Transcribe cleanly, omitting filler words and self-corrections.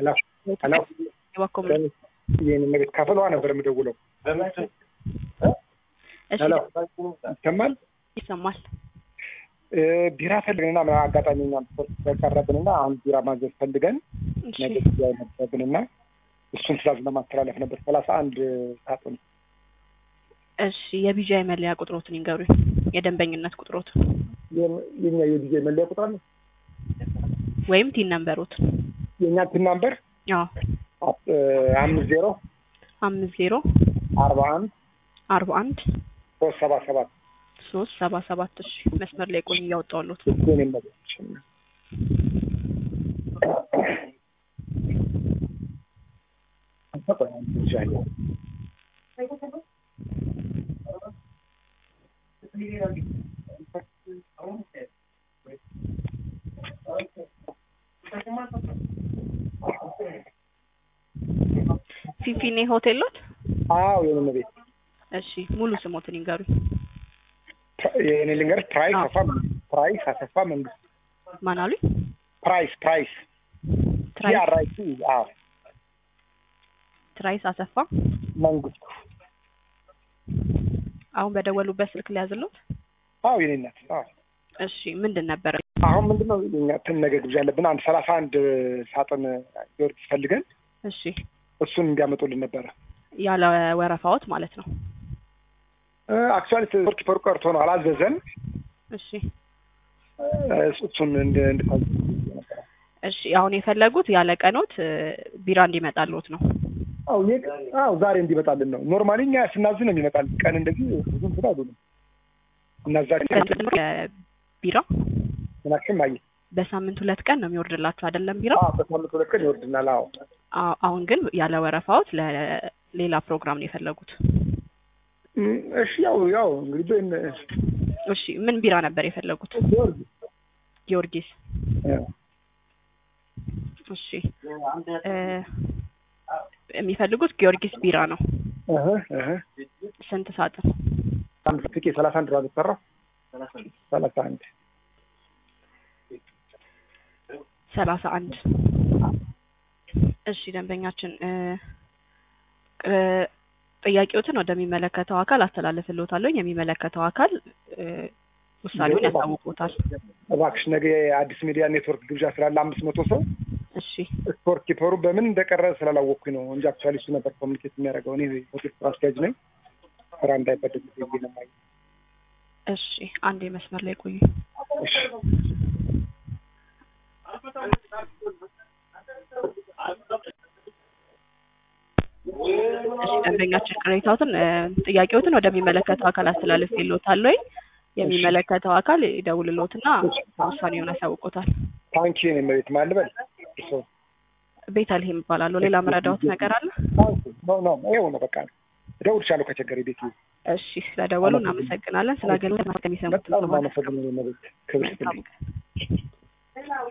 ሄሎ ይሄን ነገር ካፈለዋ ነበር የምደውለው ሄሎ ይሰማል ቢራ ፈልገንና አጋጣሚና ተቀረብንና አሁን ቢራ ማዘዝ ፈልገን ነገር ያነበብንና እሱን ትላዝ ለማስተላለፍ ነበር 31 ሳጥን እሺ የቢጃይ መለያ ቁጥሮትን ይንገሩኝ የደንበኝነት ቁጥሮት የኛ የቢጃይ መለያ ቁጥር አለ ወይም ቲን ነምበሮት የኛ ቲን ነምበር አዎ 50 41 377 እሺ መስመር ላይ ቆይ ያወጣውሉት እኔም ማለት ፊፊኔ ሆቴሎት አዎ የኔ ቤት እሺ ሙሉ ስሞትን ይንገሩኝ የኔ ልንገር ፕራይስ አሰፋ መንግስት ማናሉ ፕራይስ ያራይቱ አዎ ፕራይስ አሰፋ መንግስት አሁን በደወሉበት ስልክ ሊያዝሉት አዎ የኔ እናት አዎ እሺ ምንድን ነበር አሁን ምንድነው የኛ ተነገ ግብዣ አለብን አንድ 31 ሳጥን ወርቅ ፈልገን እሺ እሱን እንዲያመጡልን ነበር ያለ ወረፋውት ማለት ነው አክቹአሊ ወርቅ ፈርቆርቶ ነው አላዘዘን እሺ እሱን እንድታዝ እሺ አሁን የፈለጉት ያለ ቀኖት ቢራ እንዲመጣልዎት ነው አዎ ዛሬ እንዲመጣልን ነው ኖርማሊኛ ስናዝ ነው የሚመጣል ቀን እንደዚህ ብዙም ተዳዱሉ እናዛኝ ቢራ ምናችን ማይ በሳምንት 2 ቀን ነው የሚወርድላችሁ አይደለም ቢራ በሳምንት 2 ቀን ይወርድናል አዎ አሁን ግን ያለ ወረፋውት ለሌላ ፕሮግራም ነው የፈለጉት እሺ ያው እንግዲህ እሺ ምን ቢራ ነበር የፈለጉት ጊዮርጊስ እሺ የሚፈልጉት ጊዮርጊስ ቢራ ነው ስንት ሳጥን አንድ ፍቄ 31 ነው የተሰራው 31 እሺ ደንበኛችን ጥያቄዎችን ወደሚመለከተው አካል አስተላልፍልዎታለሁ የሚመለከተው አካል ውሳኔውን ያሳውቁታል እባክሽ ነገ አዲስ ሚዲያ ኔትወርክ ግብዣ ስላለ 500 ሰው እሺ ስፖርት ኪፐሩ በምን እንደቀረ ስላላወቅኩኝ ነው እንጂ አክቹአሊ እሱ ነበር ኮሚኒኬት የሚያደርገው እኔ ሆቴል ስራ አስኪያጅ ነኝ ስራ እንዳይበደል ይገኛል እሺ አንዴ መስመር ላይ ቆዩ እሺ ደንበኛችን ቅሬታዎትን ጥያቄዎትን ወደሚመለከተው አካል አስተላልፍልዎታለሁ የሚመለከተው አካል ይደውልልዎትና ውሳኔውን ያሳውቁታል ታንኪ ነኝ ማለት ማልበል ቤተልሔም ይባላል ሌላ መረዳዎት ነገር አለ ነው ይሄው ነው በቃ ደውልሻለሁ ከቸገረ ቤት እሺ ስለደወሉ እናመሰግናለን ስላገኙት ማከሚሰሙት ነው ማለት ነው